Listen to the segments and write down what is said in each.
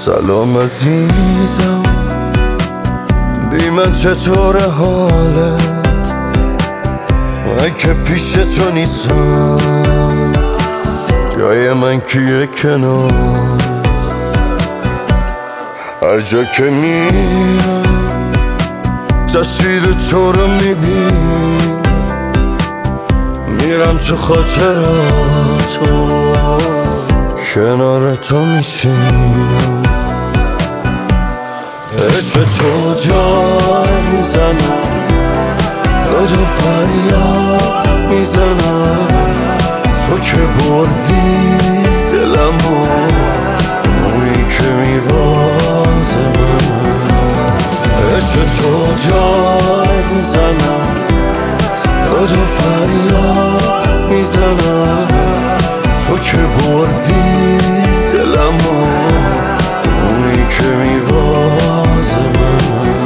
سلام عزیزم، بی من چطور حالت؟ من که پیش تو نیستم، جای من کیه کنارت؟ هر جا که میرم تصویر تو رو میبینم، میرم تو خاطراتو، کنار تو میشینم. عشق تو جان میزنم، داد فریاد میزنم، تو که بردی دلمو، اونی که میبازه من. عشق تو جان میزنم، داد فریاد میزنم، تو که بردی دلمو، اونی که میبازه من.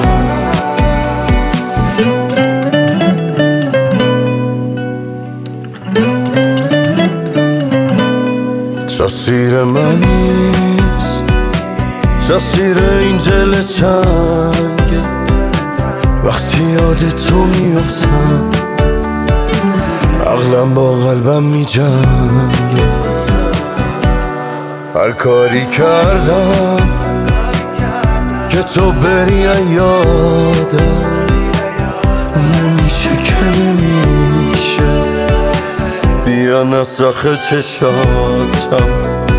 تاثیر من نیست، تاثیر این دل تنگه، وقتی یاد تو میفتم عقلم با قلبم میجنگه. هر کاری کردم که تو بری یادم، نمیشه که نمیشه، بیا نسخ چشاتم.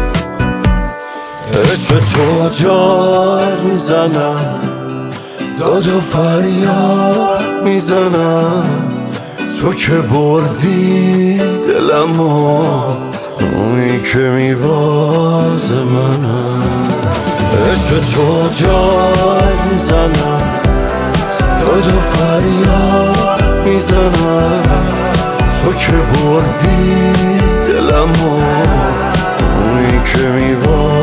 عشق تو جار میزنم، داد و فریاد میزنم، تو که بردی دلمو، اونی که میبازه منم. عشق تو جار میزنم، داد و فریاد میزنم، تو که بردی دلمو، اونی که میبازه